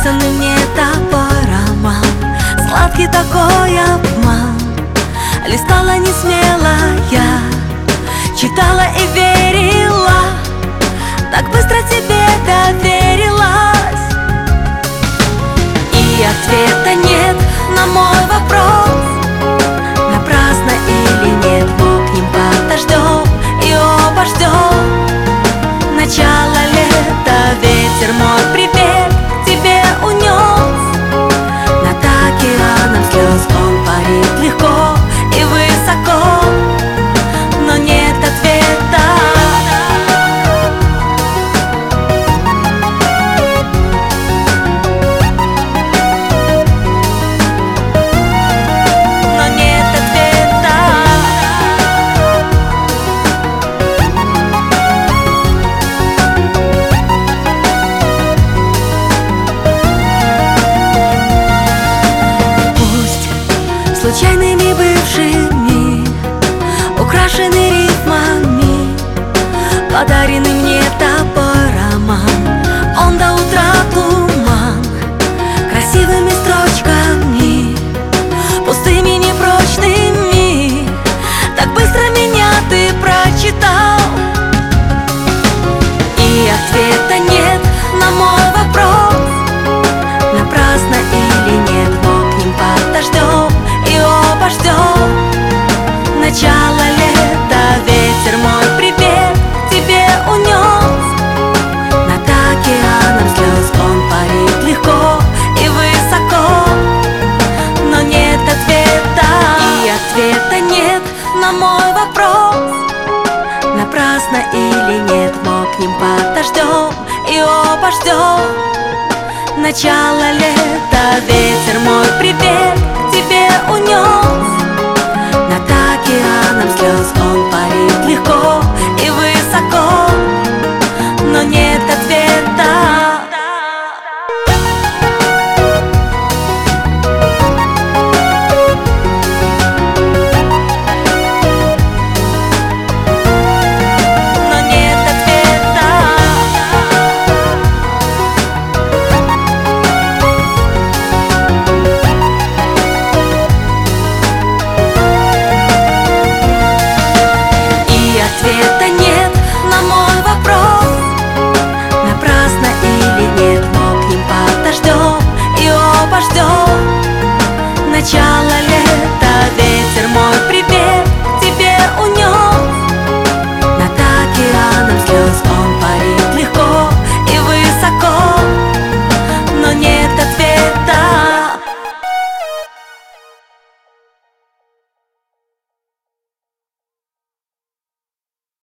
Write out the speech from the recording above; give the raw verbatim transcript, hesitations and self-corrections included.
Написанный мне тобой роман, сладкий такой обман. Листала не смело я, читала и верила, так быстро тебе доверилась. И ответа нет на мой вопрос, напрасно или нет, мы к ним подождем и оба ждем. Начало лета, ветер мой привет к тебе унес. Над океаном слез он парит легко и высоко, но нет ответа. Но нет ответа. Пусть случайными бывшими, украшены рифмами, подаренный мне тобой роман, он до утра туман. Красивыми строчками, пустыми, непрочными, так быстро меня ты прочитал. И ответа нет на мой вопрос, напрасно или нет, мы к ним подождем и оба ждем. Начало лета, ветер мой привет к тебе унес. Над океаном слез он парит легко и высоко, но нет ответа. И ответа нет на мой вопрос, напрасно или нет, мы к ним подождем и оба ждем. Начало лета, ветер мой привет к тебе унес. Над океаном слез он парит легко и высоко, но нет ответа. Но нет ответа. И ответа нет на мой вопрос, напрасно или нет, мы к ним подождем и оба ждем. Начало